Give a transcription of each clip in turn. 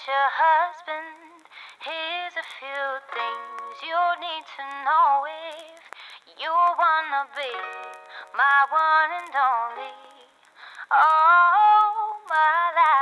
future husband, here's a few things you need to know if you wanna be my one and only. All my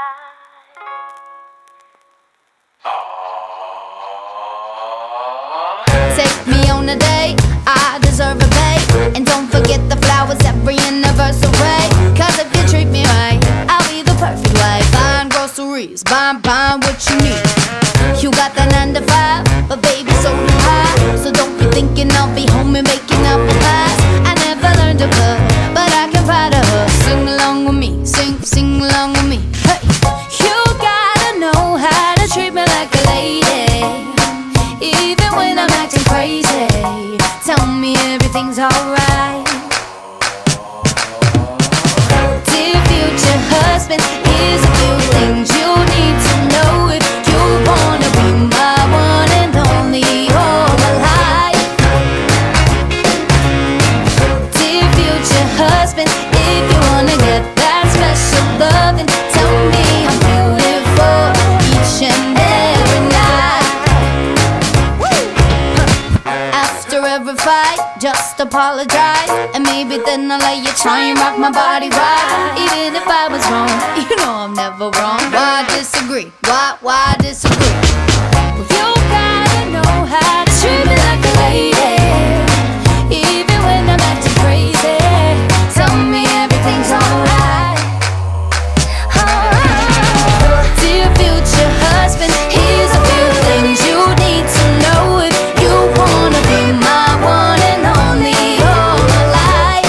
life. Take me on a date, I deserve a bait. And don't forget the flowers every anniversary. Cause if you treat me right, I'll be the perfect wife. Buying groceries, buying what you need. You got that 9 to 5, but baby so do I. So don't be thinking I'll be home and making up the pies. I never learned to cook, but I can fight a hook. Sing along with me, sing along with me. Hey, you gotta know how to treat me like a lady, even when I'm acting crazy. Tell me everything's alright. Dear future husband, here's a few things you need to know if you wanna be my one and only all my life. Dear future husband, if you wanna get that special loving, tell me I'm beautiful each and every night. After every fight, just apologize, and maybe then I'll let you try and rock my body right. Even if I was wrong, you know I'm never wrong. Why disagree? Why disagree? Well, you gotta know how to treat me like a lady, even when I'm acting crazy. Tell me everything's alright. Dear future husband, here's a few things you need to know if you wanna be my one and only all my life.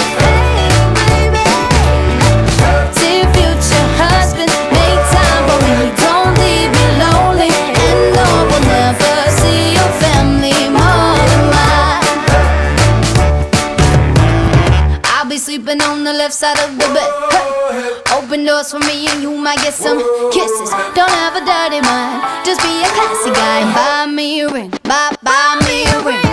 Dear future husband, make time for me, don't leave me lonely, and Lord will never see your family more than mine. I'll be sleeping on the left side of the bed. Hey, open doors for me and you might get some kisses. Don't have a dirty mind, just be a classy guy. Buy me a ring, buy me a ring.